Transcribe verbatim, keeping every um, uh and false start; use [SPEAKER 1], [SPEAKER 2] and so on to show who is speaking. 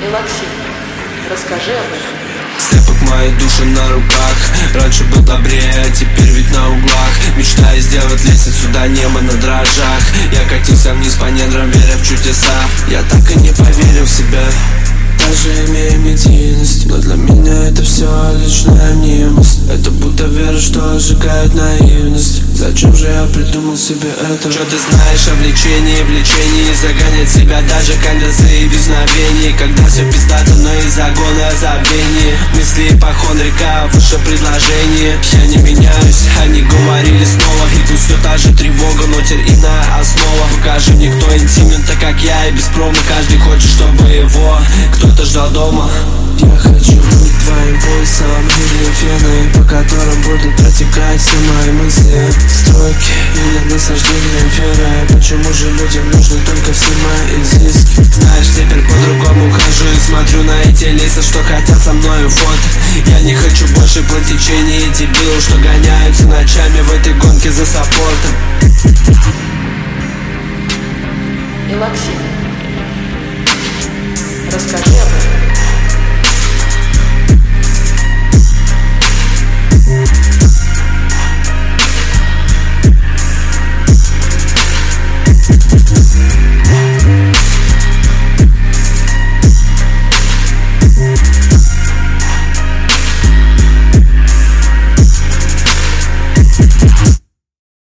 [SPEAKER 1] Максим, расскажи об этом.
[SPEAKER 2] Слепок моей души на руках. Раньше был добрее, а теперь ведь на углах. Мечтаю сделать лестницу до неба на дрожжах. Я катился вниз по недрам, веря в чудеса. Я так и не поверил в себя, даже имея медийность. Но для меня это все личная мнимость. Это будто вера, что сжигает наивность. Зачем же я придумал себе это? Что ты знаешь о влечении, влечении загонять себя даже конденсы и безновений. Когда все пиздато, но из загона забвений. Мысли ипохондрика, выше предложение. Я не меняюсь, они говорили снова. И тут все та же тревога, но теперь иная основа. Покажи мне, кто интимен, так как я, и без промо. Каждый хочет, чтобы его кто-то ждал дома. Я хочу быть твоим пульсом или феной, по которым будут протекать все мои мысли. Строки или насаждением феры. Почему же людям нужны только все мои изыски? Знаешь, теперь по-другому хожу и смотрю на эти лица, что хотят со мною фото. Я не хочу больше по течению дебилов, что гоняются ночами в этой гонке за саппортом.
[SPEAKER 1] И Максим.